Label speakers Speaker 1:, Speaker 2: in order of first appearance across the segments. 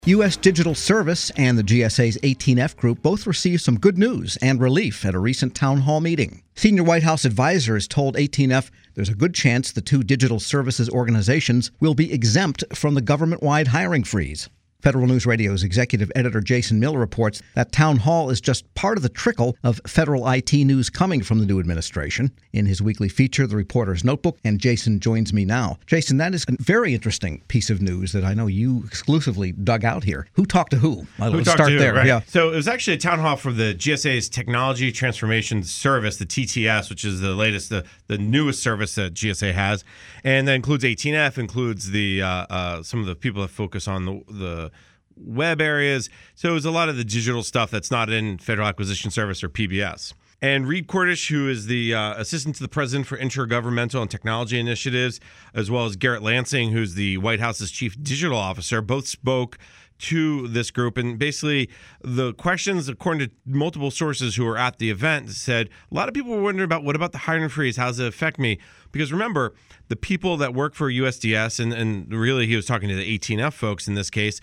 Speaker 1: U.S. Digital Service and the GSA's 18F Group both received some good news and relief at a recent town hall meeting. Senior White House advisors told 18F there's a good chance the two digital services organizations will be exempt from the government-wide hiring freeze. Federal News Radio's executive editor Jason Miller reports that town hall is just part of the trickle of federal IT news coming from the new administration. In his weekly feature, The Reporter's Notebook, and Jason joins me now. Jason, that is a very interesting piece of news that I know you exclusively dug out here. Who talked to who?
Speaker 2: Let's start there. Right. Yeah. So it was actually a town hall for the GSA's Technology Transformation Service, the TTS, which is the latest, the newest service that GSA has, and that includes 18F, includes the some of the people that focus on the web areas. So it was a lot of the digital stuff that's not in Federal Acquisition Service or PBS. And Reed Cordish, who is the assistant to the president for intergovernmental and technology initiatives, as well as Garrett Lansing, who's the White House's chief digital officer, both spoke to this group. And basically the questions, according to multiple sources who were at the event, said a lot of people were wondering about, what about the hiring freeze? How does it affect me? Because remember, the people that work for USDS, and really he was talking to the 18F folks in this case,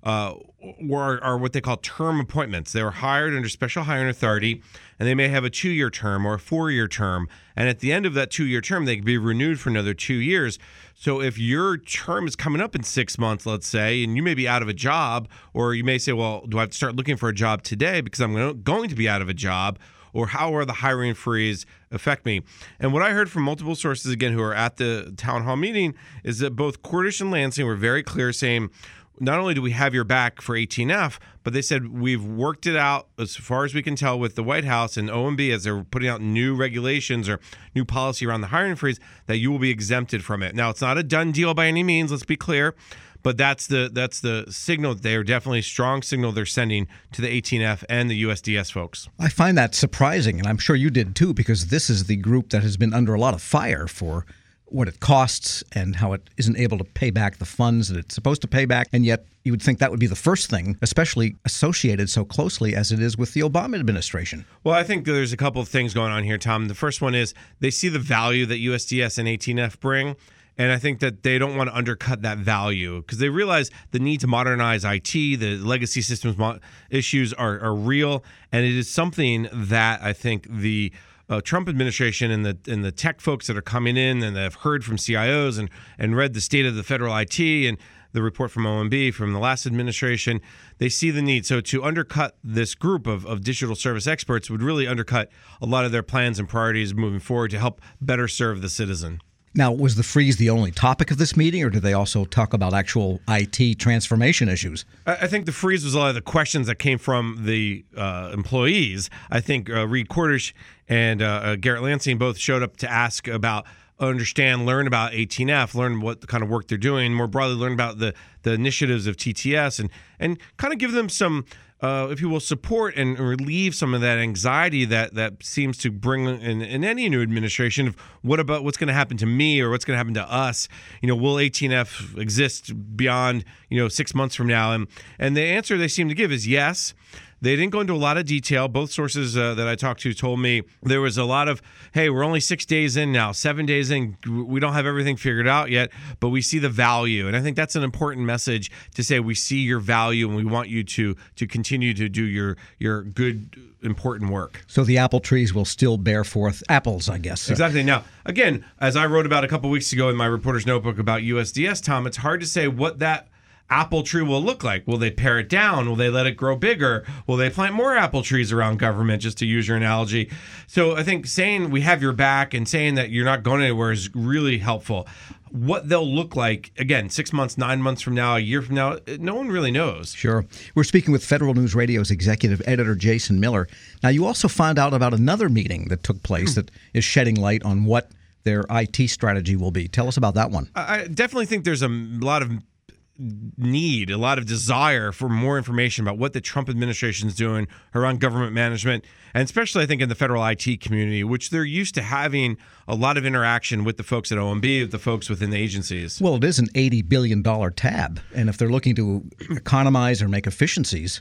Speaker 2: are what they call term appointments. They were hired under special hiring authority, and they may have a 2-year term or a 4-year term. And at the end of that 2-year term, they can be renewed for another 2 years. So if your term is coming up in 6 months, let's say, and you may be out of a job, or you may say, well, do I have to start looking for a job today because I'm going to be out of a job? Or how are the hiring freeze affect me? And what I heard from multiple sources, again, who are at the town hall meeting, is that both Cordish and Lansing were very clear, saying, not only do we have your back for 18F, but they said we've worked it out as far as we can tell with the White House and OMB as they're putting out new regulations or new policy around the hiring freeze that you will be exempted from it. Now, it's not a done deal by any means, let's be clear, but that's the signal. They are definitely a strong signal they're sending to the 18F and the USDS folks.
Speaker 1: I find that surprising, and I'm sure you did too, because this is the group that has been under a lot of fire for what it costs and how it isn't able to pay back the funds that it's supposed to pay back. And yet you would think that would be the first thing, especially associated so closely as it is with the Obama administration.
Speaker 2: Well, I think there's a couple of things going on here, Tom. The first one is they see the value that USDS and 18F bring. And I think that they don't want to undercut that value because they realize the need to modernize IT, the legacy systems issues are real. And it is something that I think the Trump administration and the tech folks that are coming in and that have heard from CIOs and read the state of the federal IT and the report from OMB from the last administration, they see the need. So to undercut this group of digital service experts would really undercut a lot of their plans and priorities moving forward to help better serve the citizen.
Speaker 1: Now, was the freeze the only topic of this meeting, or did they also talk about actual IT transformation issues?
Speaker 2: I think the freeze was a lot of the questions that came from the employees. I think Reed Cordish and Garrett Lansing both showed up to ask about, learn about 18F, learn what kind of work they're doing, more broadly learn about the initiatives of TTS, and kind of give them some, if you will, support and relieve some of that anxiety that seems to bring in any new administration of what's going to happen to me or what's going to happen to us. Will 18F exist beyond 6 months from now? And the answer they seem to give is yes. They didn't go into a lot of detail. Both sources that I talked to told me there was a lot of, hey, we're only 6 days in now, 7 days in. We don't have everything figured out yet, but we see the value. And I think that's an important message to say we see your value and we want you to continue to do your good, important work.
Speaker 1: So the apple trees will still bear forth apples, I guess.
Speaker 2: Exactly. Now, again, as I wrote about a couple weeks ago in my reporter's notebook about USDS, Tom, it's hard to say what that apple tree will look like. Will they pare it down? Will they let it grow bigger? Will they plant more apple trees around government, just to use your analogy? So I think saying we have your back and saying that you're not going anywhere is really helpful. What they'll look like, again, 6 months, 9 months from now, a year from now, no one really knows.
Speaker 1: Sure. We're speaking with Federal News Radio's executive editor, Jason Miller. Now, you also found out about another meeting that took place that is shedding light on what their IT strategy will be. Tell us about that one.
Speaker 2: I definitely think there's a lot of need, a lot of desire for more information about what the Trump administration is doing around government management, and especially I think in the federal IT community, which they're used to having a lot of interaction with the folks at OMB, with the folks within the agencies.
Speaker 1: Well, it is an $80 billion tab, and if they're looking to economize or make efficiencies,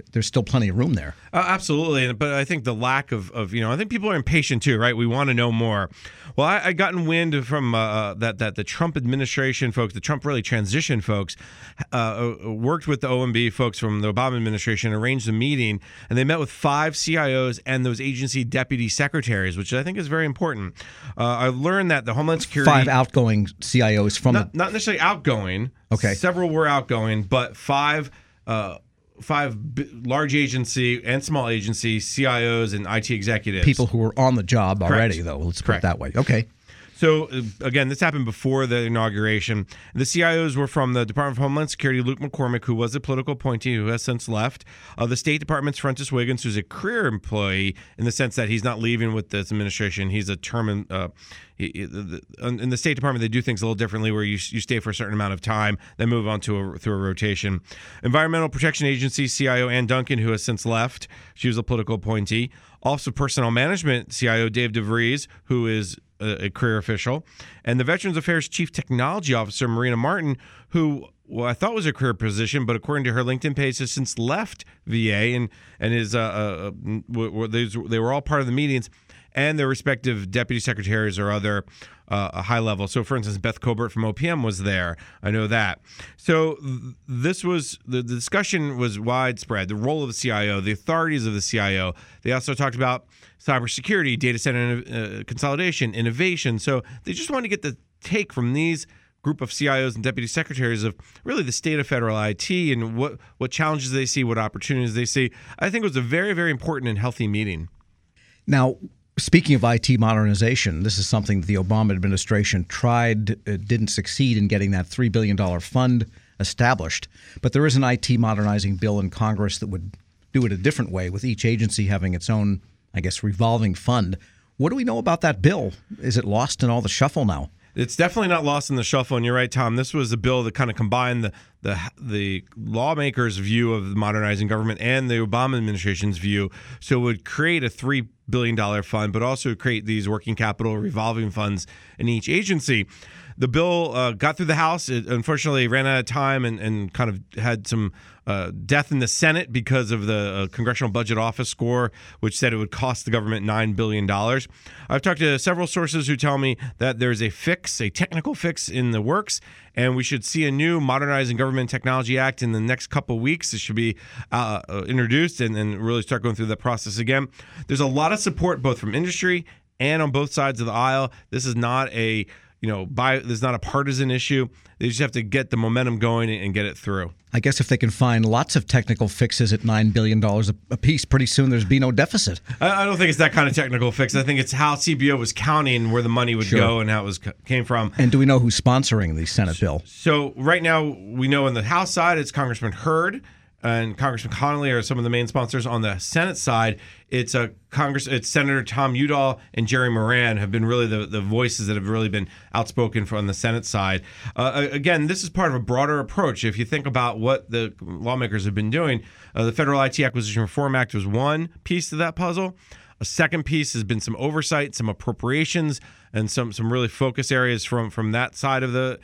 Speaker 1: there's still plenty of room there.
Speaker 2: Absolutely. But I think the lack of, I think people are impatient too, right? We want to know more. Well, I gotten wind from that the Trump administration folks, the Trump really transition folks, worked with the OMB folks from the Obama administration, arranged a meeting, and they met with 5 CIOs and those agency deputy secretaries, which I think is very important. I learned that the Homeland Security...
Speaker 1: 5 outgoing CIOs from...
Speaker 2: Not necessarily outgoing.
Speaker 1: Okay.
Speaker 2: Several were outgoing, but 5 large agency and small agency CIOs and IT executives.
Speaker 1: People who were on the job already,
Speaker 2: Correct.
Speaker 1: though. Let's put
Speaker 2: Correct.
Speaker 1: it that way. Okay.
Speaker 2: So, again, this happened before the inauguration. The CIOs were from the Department of Homeland Security, Luke McCormick, who was a political appointee who has since left. The State Department's Frentis Wiggins, who's a career employee in the sense that he's not leaving with this administration. He's a term in the State Department. They do things a little differently where you stay for a certain amount of time, then move on through a rotation. Environmental Protection Agency CIO Ann Duncan, who has since left. She was a political appointee. Office of Personnel Management CIO Dave DeVries, who is a career official, and the Veterans Affairs Chief Technology Officer Marina Martin, who I thought was a career position, but according to her LinkedIn page, has since left VA and is they were all part of the meetings, and their respective deputy secretaries or other high level. So, for instance, Beth Colbert from OPM was there. I know that. So this was the discussion was widespread. The role of the CIO, the authorities of the CIO. They also talked about cybersecurity, data center consolidation, innovation. So they just wanted to get the take from these group of CIOs and deputy secretaries of really the state of federal IT and what challenges they see, what opportunities they see. I think it was a very, very important and healthy meeting.
Speaker 1: Now, speaking of IT modernization, this is something that the Obama administration tried, didn't succeed in getting that $3 billion fund established. But there is an IT modernizing bill in Congress that would do it a different way, with each agency having its own, I guess, revolving fund. What do we know about that bill? Is it lost in all the shuffle now?
Speaker 2: It's definitely not lost in the shuffle, and you're right, Tom. This was a bill that kind of combined the lawmakers' view of modernizing government and the Obama administration's view. So it would create a $3 billion fund, but also create these working capital revolving funds in each agency. The bill got through the House. It unfortunately ran out of time and kind of had some death in the Senate because of the Congressional Budget Office score, which said it would cost the government $9 billion. I've talked to several sources who tell me that there's a technical fix in the works, and we should see a new Modernizing Government Technology Act in the next couple of weeks. It should be introduced and really start going through that process again. There's a lot of support both from industry and on both sides of the aisle. This is not a there's not a partisan issue. They just have to get the momentum going and get it through.
Speaker 1: I guess if they can find lots of technical fixes at $9 billion a piece, pretty soon there's be no deficit.
Speaker 2: I don't think it's that kind of technical fix. I think it's how CBO was counting where the money would go and how it came from.
Speaker 1: And do we know who's sponsoring the Senate bill?
Speaker 2: So right now we know on the House side it's Congressman Hurd and Congressman Connolly are some of the main sponsors. On the Senate side, it's Senator Tom Udall and Jerry Moran have been really the voices that have really been outspoken from the Senate side. Again, this is part of a broader approach. If you think about what the lawmakers have been doing, the Federal IT Acquisition Reform Act was one piece to that puzzle. A second piece has been some oversight, some appropriations, and some really focus areas from that side of the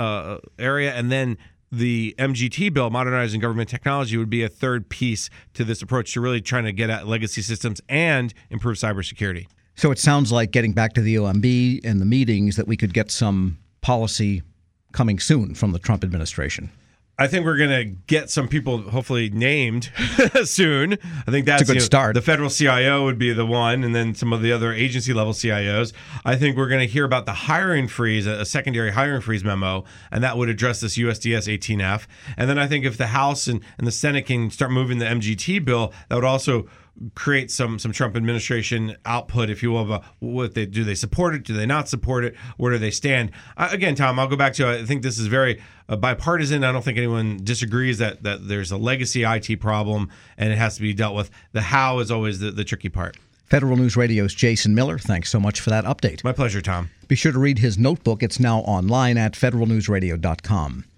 Speaker 2: area, and then the MGT bill, Modernizing Government Technology, would be a third piece to this approach to really trying to get at legacy systems and improve cybersecurity.
Speaker 1: So it sounds like, getting back to the OMB and the meetings, that we could get some policy coming soon from the Trump administration.
Speaker 2: I think we're going to get some people hopefully named soon. I think that's
Speaker 1: a good start.
Speaker 2: The federal CIO would be the one, and then some of the other agency level CIOs. I think we're going to hear about the hiring freeze, a secondary hiring freeze memo, and that would address this USDS 18F. And then I think if the House and the Senate can start moving the MGT bill, that would also create some Trump administration output, if you will, about what they do. They support it? Do they not support it? Where do they stand? Again, Tom, I'll go back to, I think this is very bipartisan. I don't think anyone disagrees that there's a legacy IT problem and it has to be dealt with. The how is always the tricky part.
Speaker 1: Federal News Radio's Jason Miller, thanks so much for that update.
Speaker 2: My pleasure, Tom.
Speaker 1: Be sure to read his notebook. It's now online at federalnewsradio.com.